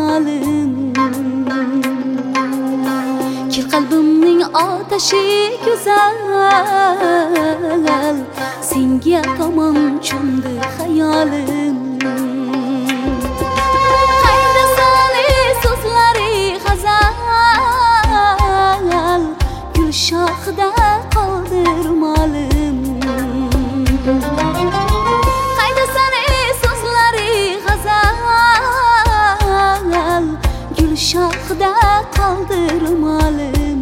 hayolim. Kil qalbimning otashi go'zal, senga tomon cho'mdi hayolim. Qayda sani so'zlari g'azal, gul shoxida qoldi ro'molim. Qayda sani so'zlari g'azal, gul shoxida qoldi ro'molim.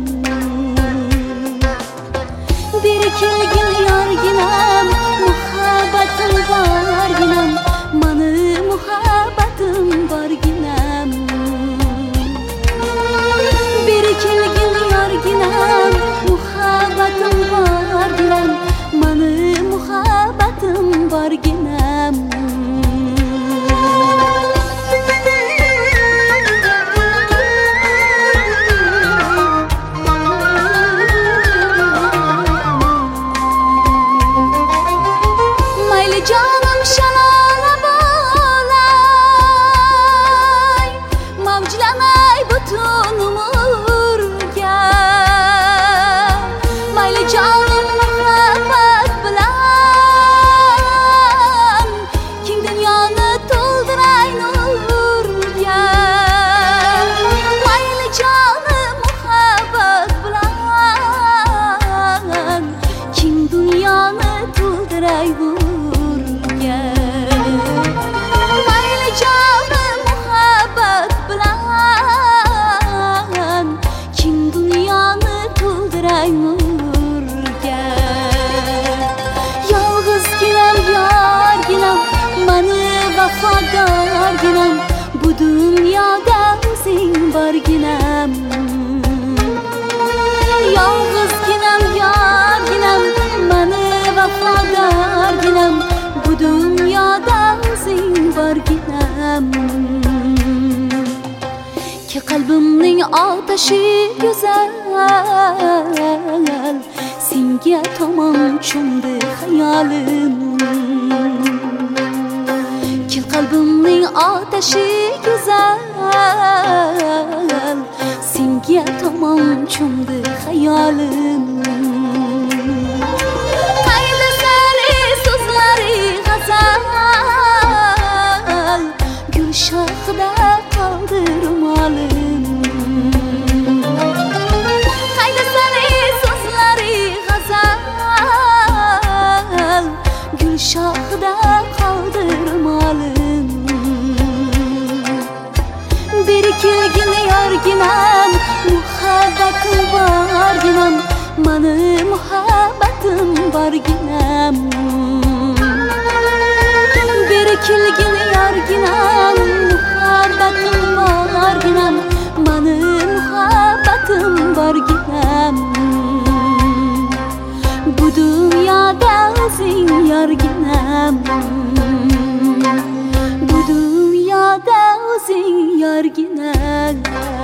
Bir kelgin yorginam, muhabbatim borginam, mani muhabbatim borginam. Bir kelgin yorginam, muhabbatim borginam, mani muhabbatim borginam. Canım şalala bağlay, mavclamay bütün umurga. Mayli canım muhabbat bilan, keng dunyoni to'ldiray nurga. Mayli canım muhabbat bilan, keng dunyoni to'ldiray nurga. Mayli canım muhabbat bilan, keng dunyoni to'ldiray nurga. Yolg'izginam yorginam, mani vafodorginam, bu dunyoda o'zing borginam. Yolg'izginam yorginam, mani vafodorginam, bu dunyoda o'zing borginam. Ki qalbimning otashi go'zal, senga tomon cho'mdi hayolim. Ki qalbimning otashi go'zal, senga tomon cho'mdi hayolim. Qayda sani so'zlari g'azal, gul shoxida qoldi ro'molim. Qayda sani so'zlari g'azal, gul shoxida qoldi ro'molim. Bir kelgin yorginam, muhabbatim borginam, mani muhabbatim borginam. Bir kelgin yorginam, muhabbatim borginam, mani muhabbatim borginam. Bu dunyoda o'zing yorginam, bu dunyoda o'zing yorginam.